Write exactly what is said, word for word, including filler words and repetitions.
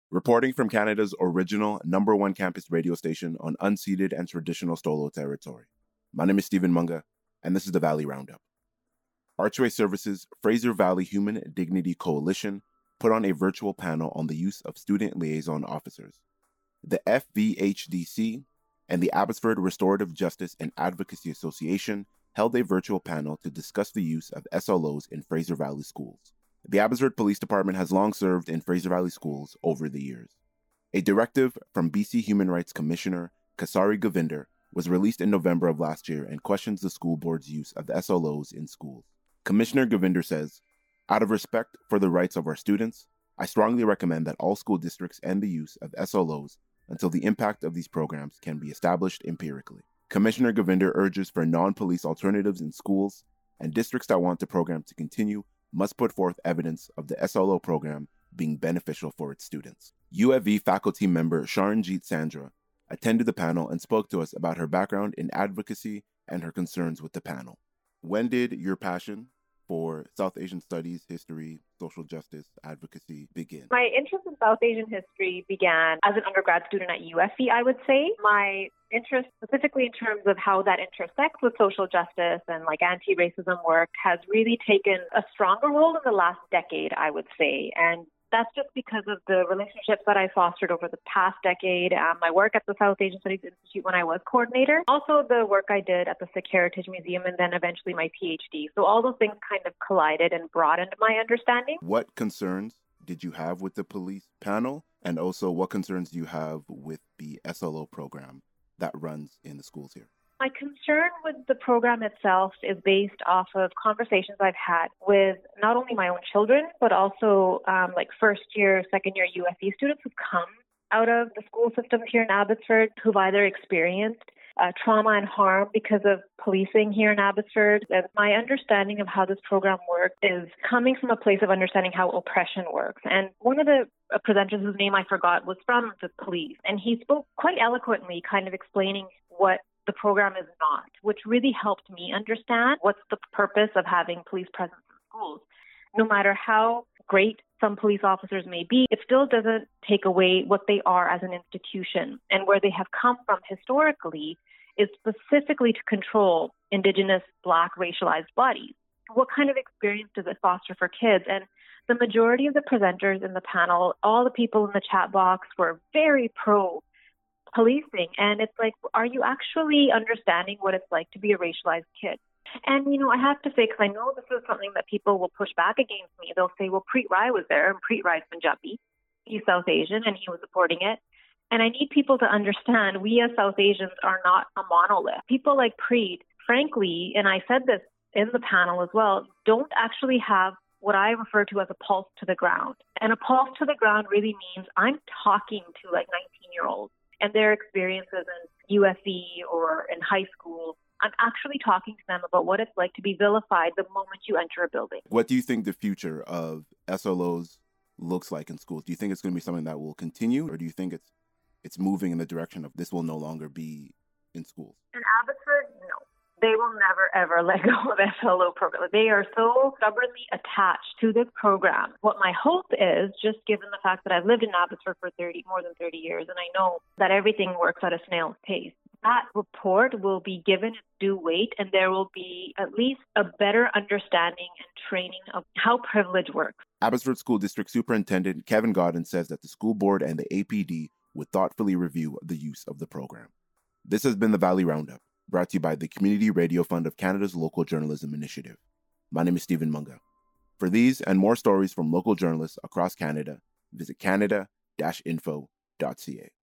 Reporting from Canada's original number one campus radio station on unceded and traditional Stolo territory. My name is Stephen Munga, and this is the Valley Roundup. Archway Services Fraser Valley Human Dignity Coalition put on a virtual panel on the use of student liaison officers. The F V H D C and the Abbotsford Restorative Justice and Advocacy Association held a virtual panel to discuss the use of S L Os in Fraser Valley schools. The Abbotsford Police Department has long served in Fraser Valley schools over the years. A directive from B C Human Rights Commissioner Kasari Govinder was released in November of last year and questions the school board's use of S L Os in schools. Commissioner Govinder says, "Out of respect for the rights of our students, I strongly recommend that all school districts end the use of S L Os until the impact of these programs can be established empirically." Commissioner Govinder urges for non-police alternatives in schools, and districts that want the program to continue must put forth evidence of the S L O program being beneficial for its students. U F V faculty member Sharanjeet Sandra attended the panel and spoke to us about her background in advocacy and her concerns with the panel. When did your passion for South Asian studies, history, social justice, advocacy begin? My interest in South Asian history began as an undergrad student at U F V, I would say. My interest specifically in terms of how that intersects with social justice and like anti-racism work has really taken a stronger role in the last decade, I would say. And that's just because of the relationships that I fostered over the past decade, um, my work at the South Asian Studies Institute when I was coordinator, also the work I did at the Sikh Heritage Museum, and then eventually my PhD. So all those things kind of collided and broadened my understanding. What concerns did you have with the police panel? And also, what concerns do you have with the S L O program that runs in the schools here? My concern with the program itself is based off of conversations I've had with not only my own children, but also um, like first year, second year U F V students who've come out of the school systems here in Abbotsford, who've either experienced uh, trauma and harm because of policing here in Abbotsford. And my understanding of how this program works is coming from a place of understanding how oppression works. And one of the uh, presenters whose name I forgot was from the police, and he spoke quite eloquently, kind of explaining what the program is not, which really helped me understand what's the purpose of having police presence in schools. No matter how great some police officers may be, it still doesn't take away what they are as an institution. And where they have come from historically is specifically to control Indigenous, Black, racialized bodies. What kind of experience does it foster for kids? And the majority of the presenters in the panel, all the people in the chat box were very pro policing. And it's like, are you actually understanding what it's like to be a racialized kid? And, you know, I have to say, because I know this is something that people will push back against me. They'll say, well, Preet Rai was there, and Preet Rai's Punjabi. He's South Asian, and he was supporting it. And I need people to understand we as South Asians are not a monolith. People like Preet, frankly, and I said this in the panel as well, don't actually have what I refer to as a pulse to the ground. And a pulse to the ground really means I'm talking to like nineteen-year-olds and their experiences in U F V or in high school. I'm actually talking to them about what it's like to be vilified the moment you enter a building. What do you think the future of S L Os looks like in schools? Do you think it's going to be something that will continue, or do you think it's it's moving in the direction of this will no longer be in schools? In Abbotsford, no. They will never, ever let go of S L O program. They are so stubbornly attached to this program. What my hope is, just given the fact that I've lived in Abbotsford for thirty, more than thirty years, and I know that everything works at a snail's pace, that report will be given its due weight, and there will be at least a better understanding and training of how privilege works. Abbotsford School District Superintendent Kevin Godden says that the school board and the A P D would thoughtfully review the use of the program. This has been the Valley Roundup, brought to you by the Community Radio Fund of Canada's Local Journalism Initiative. My name is Stephen Munga. For these and more stories from local journalists across Canada, visit canada dash info dot c a.